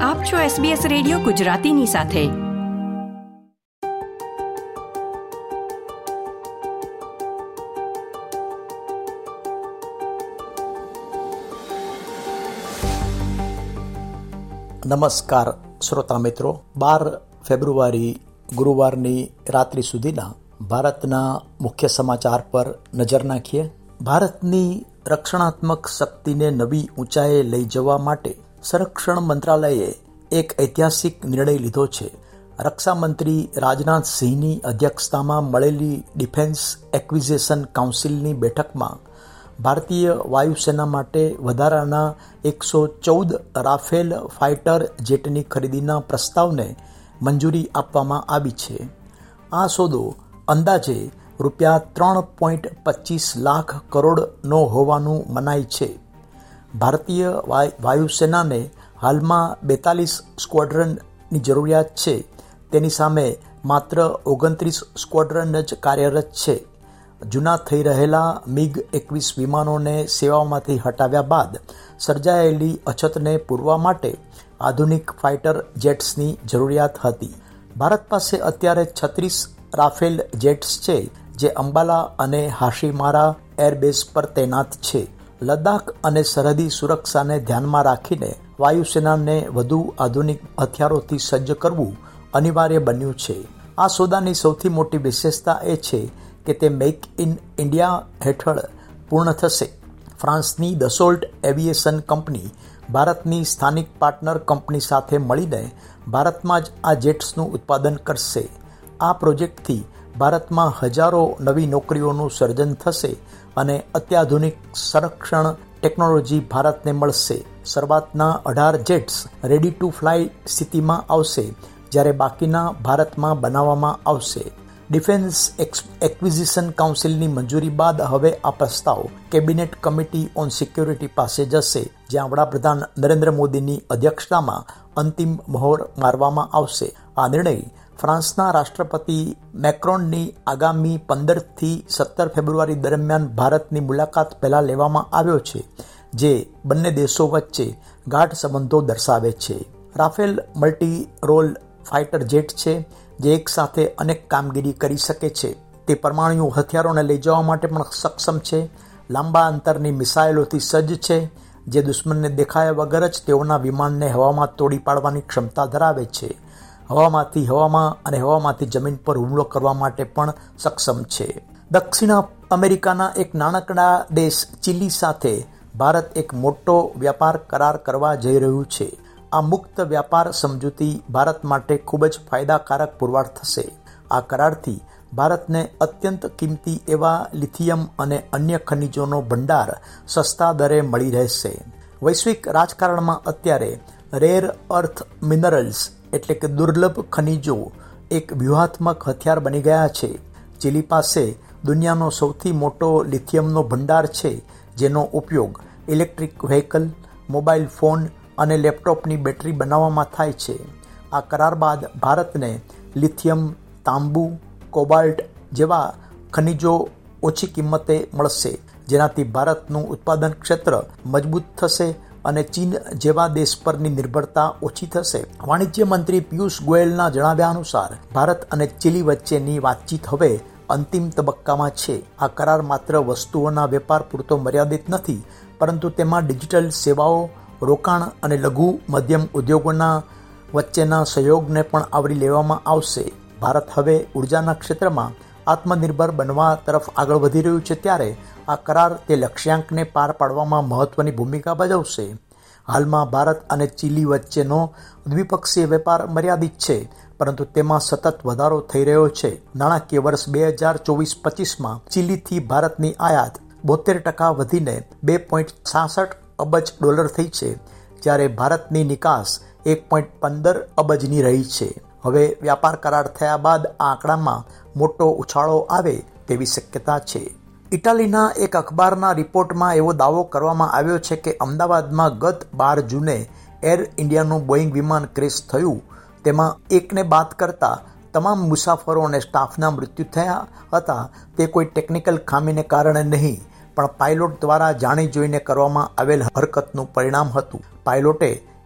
આપ છો SBS radio ગુજરાતીની સાથે. નમસ્કાર શ્રોતા મિત્રો, 12 ફેબ્રુઆરી ગુરુવારની રાત્રિ સુધીના ભારતના મુખ્ય સમાચાર પર નજર નાખીએ. ભારતની રક્ષણાત્મક શક્તિને નવી ઊંચાઈએ લઈ જવા માટે સંરક્ષણ મંત્રાલયે એક ઐતિહાસિક નિર્ણય લીધો છે. રક્ષામંત્રી રાજનાથ સિંહની અધ્યક્ષતામાં મળેલી ડિફેન્સ એક્વિઝિશન કાઉન્સિલની બેઠકમાં ભારતીય વાયુસેના માટે વધારાના 114 રાફેલ ફાઇટર જેટની ખરીદીના પ્રસ્તાવને મંજૂરી આપવામાં આવી છે. આ સોદો અંદાજે રૂપિયા 3.25 લાખ કરોડનો હોવાનું મનાય છે. ભારતીય વાયુસેનાને હાલમાં 42 સ્ક્વોડ્રનની જરૂરિયાત છે. તેની સામે માત્ર 29 સ્ક્વોડ્રન જ કાર્યરત છે. જૂના થઈ રહેલા MiG-21 વિમાનોને સેવામાંથી હટાવ્યા બાદ સર્જાયેલી અછતને પૂરવા માટે આધુનિક ફાઇટર જેટ્સની જરૂરિયાત હતી. ભારત પાસે અત્યારે 36 રાફેલ જેટ્સ છે, જે અંબાલા અને હાશીમારા એરબેઝ પર તૈનાત છે. લદ્દાખ અને સરહદી સુરક્ષાને ધ્યાનમાં રાખીને વાયુસેનાને વધુ આધુનિક હથિયારોથી સજ્જ કરવું અનિવાર્ય બન્યું છે. આ સોદાની સૌથી મોટી વિશેષતા એ છે કે તે મેક ઇન ઇન્ડિયા હેઠળ પૂર્ણ થશે. ફ્રાન્સની દસોલ્ટ એવિએશન કંપની ભારતની સ્થાનિક પાર્ટનર કંપની સાથે મળીને ભારતમાં જ આ જેટ્સનું ઉત્પાદન કરશે. આ પ્રોજેક્ટથી ભારતમાં હજારો નવી નોકરીઓનું સર્જન થશે અને અત્યાધુનિક સંરક્ષણ ટેકનોલોજી ભારતને મળશે. શરૂઆતના 18 જેટ્સ રેડી ટુ ફ્લાય સ્થિતિમાં આવશે, જ્યારે બાકીના ભારતમાં બનાવવામાં આવશે. ડિફેન્સ એક્વિઝિશન કાઉન્સિલની મંજૂરી બાદ હવે આ પ્રસ્તાવ કેબિનેટ કમિટી ઓન સિક્યોરિટી પાસે જશે, જ્યાં વડાપ્રધાન નરેન્દ્ર મોદીની અધ્યક્ષતામાં અંતિમ મહોર મારવામાં આવશે. આ નિર્ણય ફ્રાન્સના રાષ્ટ્રપતિ મેક્રોનની આગામી 15 થી 17 ફેબ્રુઆરી દરમિયાન ભારતની મુલાકાત પહેલા લેવામાં આવ્યો છે, જે બંને દેશો વચ્ચે ગાઢ સંબંધો દર્શાવે છે. Rafale multi role fighter jet છે, જે એક સાથે અનેક કામગીરી કરી શકે છે. તે પરમાણુ હથિયારોને લઈ જવા માટે પણ સક્ષમ છે. લાંબા અંતરની મિસાઇલોથી સજ્જ છે, જે દુશ્મનને દેખાયા વગર જ તેઓના વિમાનને હવામાં તોડી પાડવાની ક્ષમતા ધરાવે છે. હવામાંથી હવામાં અને હવામાંથી જમીન પર હુમલો કરવા માટે પણ સક્ષમ છે. દક્ષિણ અમેરિકાના એક નાનકડા દેશ ચીલી સાથે ભારત એક મોટો વ્યાપાર કરાર કરવા જઈ રહ્યું છે. આ મુક્ત વ્યાપાર સમજૂતી ભારત માટે ખૂબ જ ફાયદાકારક પુરવાર થશે. આ કરારથી ભારતને અત્યંત કિંમતી એવા લિથિયમ અને અન્ય ખનિજોનો ભંડાર સસ્તા દરે મળી રહેશે. વૈશ્વિક રાજકારણમાં અત્યારે રેર અર્થ મિનરલ્સ એટલે કે દુર્લભ ખનિજો એક વ્યૂહાત્મક હથિયાર બની ગયા છે. ચીલી પાસે દુનિયાનો સૌથી મોટો લિથિયમનો ભંડાર છે, જેનો ઉપયોગ ઇલેક્ટ્રિક વ્હીકલ, મોબાઈલ ફોન અને લેપટોપની બેટરી બનાવવામાં થાય છે. આ કરાર બાદ ભારતને લિથિયમ, તાંબુ, કોબાલ્ટ જેવા ખનિજો ઓછી કિંમતે મળશે, જેનાથી ભારતનું ઉત્પાદન ક્ષેત્ર મજબૂત થશે અને ચીન જેવા દેશ પરની નિર્ભરતા ઓછી થશે. વાણિજ્ય મંત્રી પિયુષ ગોયલના જણાવ્યા અનુસાર ભારત અને ચીલી વચ્ચેની વાતચીત હવે અંતિમ તબક્કામાં છે. આ કરાર માત્ર વસ્તુઓના વેપાર પૂરતો મર્યાદિત નથી, પરંતુ તેમાં ડિજિટલ સેવાઓ, રોકાણ અને લઘુ મધ્યમ ઉદ્યોગોના વચ્ચેના સહયોગને પણ આવરી લેવામાં આવશે. ભારત હવે ઉર્જાના ક્ષેત્રમાં આત્મનિર્ભર બનવા તરફ આગળ વધી રહ્યું છે, ત્યારે આ કરાર તે લક્ષ્યાંકને પાર પાડવામાં મહત્વની ભૂમિકા ભજવશે. હાલમાં ભારત અને ચીલી વચ્ચેનો દ્વિપક્ષીય વેપાર મર્યાદિત છે, પરંતુ તેમાં સતત વધારો થઈ રહ્યો છે. નાણાકીય વર્ષ 2024-25માં ચીલીથી ભારતની આયાત 72% વધીને $2.66 અબજ થઈ છે, જ્યારે ભારતની નિકાસ 1.15 અબજની રહી છે. હવે વ્યાપાર કરાર થયા બાદ આ આંકડામાં મોટો ઉછાળો આવે તેવી શક્યતા છે. ઇટાલીના એક અખબારના રિપોર્ટમાં એવો દાવો કરવામાં આવ્યો છે કે અમદાવાદમાં ગત 12 જૂને એર ઇન્ડિયાનું બોઈંગ વિમાન ક્રેશ થયું. તેમાં એકને બાદ કરતા તમામ મુસાફરો અને સ્ટાફના મૃત્યુ થયા હતા. તે કોઈ ટેકનિકલ ખામીને કારણે નહીં, પણ પાયલોટ દ્વારા જાણી જોઈને કરવામાં આવેલ હરકતનું પરિણામ હતું. પાયલોટે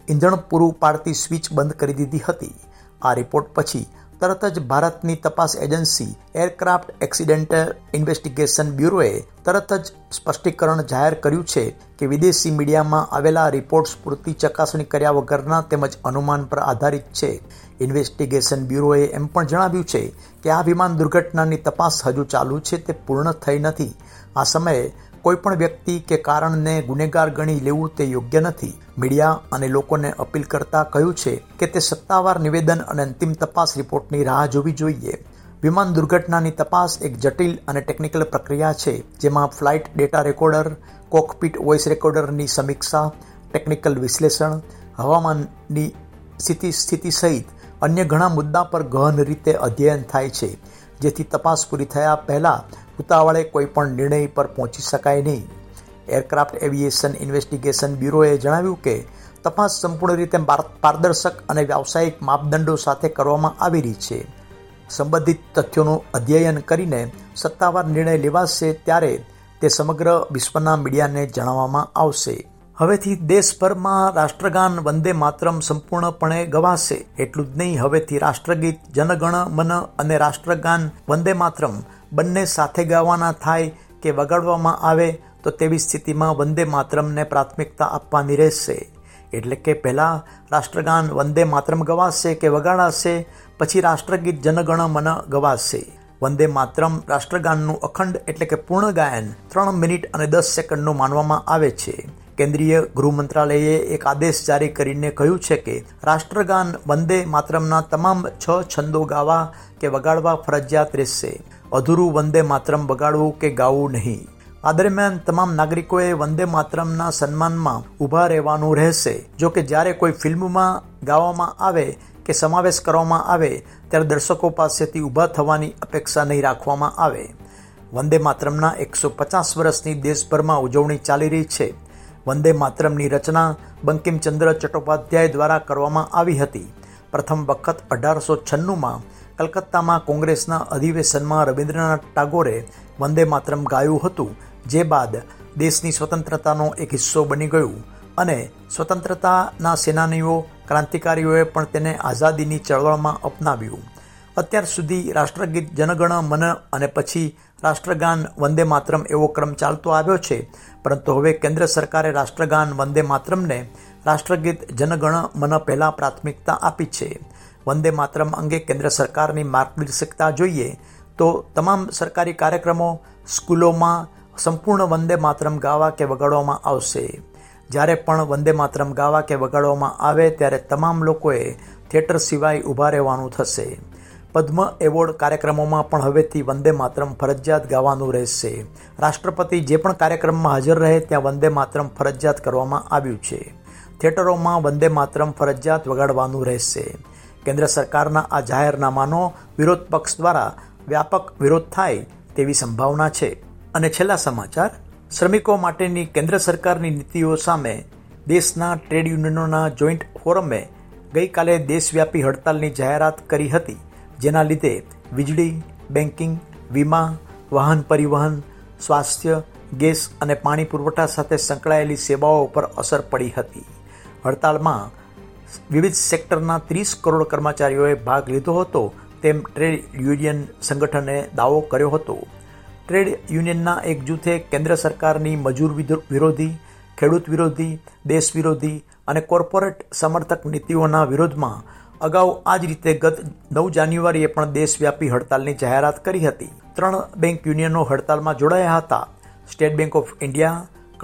ઇંધણ પૂરું પાડતી સ્વિચ બંધ કરી દીધી હતી. આ રિપોર્ટ પછી તરત જ ભારતની તપાસ એજન્સી એરક્રાફ્ટ એક્સિડન્ટ ઇન્વેસ્ટિગેશન બ્યુરોએ તરત જ સ્પષ્ટીકરણ જાહેર કર્યું છે કે વિદેશી મીડિયામાં આવેલા રિપોર્ટ્સ પૂરતી ચકાસણી કર્યા વગરના તેમજ અનુમાન પર આધારિત છે. ઇન્વેસ્ટિગેશન બ્યુરોએ એમ પણ જણાવ્યું છે કે આ વિમાન દુર્ઘટનાની તપાસ હજુ ચાલુ છે, તે પૂર્ણ થઈ નથી. આ સમયે કોઈપણ વ્યક્તિ કે કારણને ગુનેગાર ગણી લેવું તે યોગ્ય નથી. મીડિયા અને લોકોને અપીલ કરતા કહ્યું છે કે તે સત્તાવાર નિવેદન અને અંતિમ તપાસ રિપોર્ટની રાહ જોવી જોઈએ. વિમાન દુર્ઘટનાની તપાસ એક જટિલ અને ટેકનિકલ પ્રક્રિયા છે, જેમાં flight data recorder, cockpit voice રેકોર્ડરની સમીક્ષા, ટેકનિકલ વિશ્લેષણ, હવામાનની સ્થિતિ સહિત અન્ય ઘણા મુદ્દા પર ગહન રીતે અધ્યયન થાય છે, જેથી તપાસ પૂરી થયા પહેલા ઉતાવળે કોઈપણ નિર્ણય પર પહોંચી શકાય નહીં. એરક્રાફ્ટ એવિએશન ઇન્વેસ્ટિગેશન બ્યુરોએ જણાવ્યું કે તપાસ સંપૂર્ણ રીતે પારદર્શક અને વ્યાવસાયિક માપદંડો સાથે કરવામાં આવી રહી છે. સંબંધિત તથ્યોનું અધ્યયન કરીને સત્તાવાર નિર્ણય લેવાશે ત્યારે તે સમગ્ર વિશ્વના મીડિયાને જણાવવામાં આવશે. હવેથી દેશભરમાં રાષ્ટ્રગાન વંદે માતરમ સંપૂર્ણપણે ગવાશે. એટલું જ નહીં, હવેથી રાષ્ટ્રગીત જનગણ મન અને રાષ્ટ્રગાન વંદે માતરમ બંને સાથે ગાવાના થાય કે વગાડવામાં આવે તો તેવી સ્થિતિમાં વંદે માતરમને પ્રાથમિકતા આપવાની રહેશે. એટલે કે પહેલાં રાષ્ટ્રગાન વંદે માતરમ ગવાશે કે વગાડાશે, પછી રાષ્ટ્રગીત જનગણ મન ગવાશે. વંદે માતરમ રાષ્ટ્રગાનનું અખંડ એટલે કે પૂર્ણ ગાયન 3 મિનિટ અને 10 સેકન્ડનું માનવામાં આવે છે. કેન્દ્રીય ગૃહ મંત્રાલયે એક આદેશ જારી કરીને કહ્યું છે કે રાષ્ટ્રગાન વંદે માતરમના તમામ 6 છંદો ગાવા કે વગાડવા ફરજિયાત રહેશે. અધૂરું વંદે માતરમ વગાડવું કે ગાવું નહીં. આ દરમિયાન તમામ નાગરિકોએ વંદે માતરમના સન્માનમાં ઊભા રહેવાનું રહેશે. જો કે જ્યારે કોઈ ફિલ્મમાં ગાવામાં આવે કે સમાવેશ કરવામાં આવે ત્યારે દર્શકો પાસેથી ઊભા થવાની અપેક્ષા નહીં રાખવામાં આવે. વંદે માતરમના 150 વર્ષની દેશભરમાં ઉજવણી ચાલી રહી છે. વંદે માતરમની રચના બંકિમચંદ્ર ચટ્ટોપાધ્યાય દ્વારા કરવામાં આવી હતી. પ્રથમ વખત 1896માં કલકત્તામાં કોંગ્રેસના અધિવેશનમાં રવિન્દ્રનાથ ટાગોરે વંદે માતરમ ગાયું હતું, જે બાદ દેશની સ્વતંત્રતાનો એક હિસ્સો બની ગયું અને સ્વતંત્રતાના સેનાનીઓ, ક્રાંતિકારીઓએ પણ તેને આઝાદીની ચળવળમાં અપનાવ્યું. અત્યાર સુધી રાષ્ટ્રગીત જનગણ મન અને પછી રાષ્ટ્રગાન વંદે માતરમ એવો ક્રમ ચાલતો આવ્યો છે, પરંતુ હવે કેન્દ્ર સરકારે રાષ્ટ્રગાન વંદે માતરમને રાષ્ટ્રગીત જનગણ મન પહેલાં પ્રાથમિકતા આપી છે. વંદે માતરમ અંગે કેન્દ્ર સરકારની માર્ગદર્શિકા જોઈએ તો તમામ સરકારી કાર્યક્રમો, સ્કૂલોમાં સંપૂર્ણ વંદે માતરમ ગાવા કે વગાડવામાં આવશે. જ્યારે પણ વંદે માતરમ ગાવા કે વગાડવામાં આવે ત્યારે તમામ લોકોએ થિયેટર સિવાય ઊભા રહેવાનું થશે. પદ્મ એવોર્ડ કાર્યક્રમોમાં પણ હવેથી વંદે માતરમ ફરજિયાત ગાવાનું રહેશે. રાષ્ટ્રપતિ જે પણ કાર્યક્રમમાં હાજર રહે ત્યાં વંદે માતરમ ફરજિયાત કરવામાં આવ્યું છે. થિયેટરોમાં વંદે માતરમ ફરજિયાત વગાડવાનું રહેશે. કેન્દ્ર સરકારના આ જાહેરનામાનો વિરોધ પક્ષ દ્વારા વ્યાપક વિરોધ થાય તેવી સંભાવના છે. અને છેલ્લા સમાચાર, શ્રમિકો માટેની કેન્દ્ર સરકારની નીતિઓ સામે દેશના ટ્રેડ યુનિયનોના જોઈન્ટ ફોરમે ગઈકાલે દેશવ્યાપી હડતાલની જાહેરાત કરી હતી, જેના લીધે વીજળી, બેન્કિંગ, વીમા, વાહન પરિવહન, સ્વાસ્થ્ય, ગેસ અને પાણી પુરવઠા સાથે સંકળાયેલી સેવાઓ પર અસર પડી હતી. હડતાલમાં વિવિધ સેક્ટરના 30 કરોડ કર્મચારીઓએ ભાગ લીધો હતો તેમ ટ્રેડ યુનિયન સંગઠને દાવો કર્યો હતો. ટ્રેડ યુનિયનના એક જૂથે કેન્દ્ર સરકારની મજૂર વિરોધી, ખેડૂત વિરોધી, દેશ વિરોધી અને કોર્પોરેટ સમર્થક નીતિઓના વિરોધમાં અગાઉ આ જ રીતે ગત 9 જાન્યુઆરીએ પણ દેશવ્યાપી હડતાલની જાહેરાત કરી હતી. 3 બેંક યુનિયનો હડતાલમાં જોડાયા હતા. State bank of India,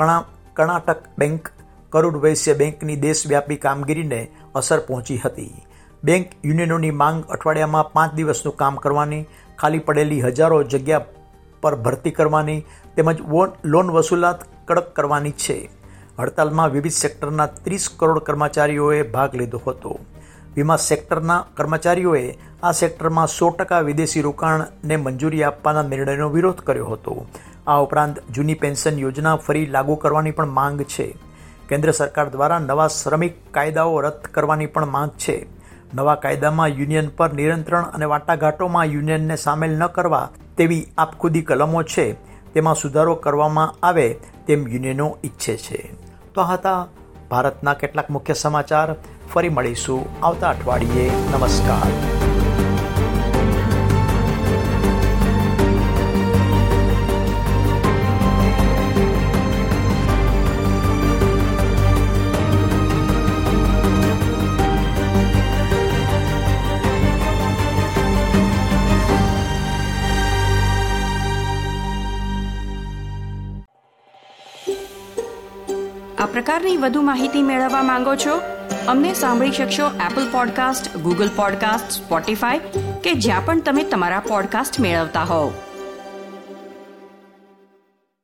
Karnataka bank, Karur Vysya બેંકની દેશવ્યાપી કામગીરીને અસર પહોંચી હતી. બેંક યુનિયનોની માંગ અઠવાડિયામાં 5 દિવસનું કામ કરવાની, ખાલી પડેલી હજારો જગ્યા પર ભરતી કરવાની તેમજ લોન વસૂલાત કડક કરવાની છે. હડતાલમાં વિવિધ સેક્ટરના 30 કરોડ કર્મચારીઓએ ભાગ લીધો હતો. વીમા સેક્ટરના કર્મચારીઓએ આ સેક્ટરમાં 100% વિદેશી રોકાણને મંજૂરી આપવાના નિર્ણયનો વિરોધ કર્યો હતો. આ ઉપરાંત જૂની પેન્શન યોજના ફરી લાગુ કરવાની પણ માંગ છે. કેન્દ્ર સરકાર દ્વારા નવા શ્રમિક કાયદાઓ રદ કરવાની પણ માંગ છે. નવા કાયદામાં યુનિયન પર નિયંત્રણ અને વાટાઘાટોમાં યુનિયનને સામેલ ન કરવા તેવી આપખુદી કલમો છે, તેમાં સુધારો કરવામાં આવે તેમ યુનિયનો ઈચ્છે છે. તો હતા ભારતના કેટલાક મુખ્ય સમાચાર. ફરી મળીશું આવતા અઠવાડિયે. નમસ્કાર. આ પ્રકારની વધુ માહિતી મેળવવા માંગો છો? અમને સાંભળી શકશો Apple podcast, Google podcast, Spotify કે જ્યાં પણ તમે તમારા પોડકાસ્ટ મેળવતા હોવ.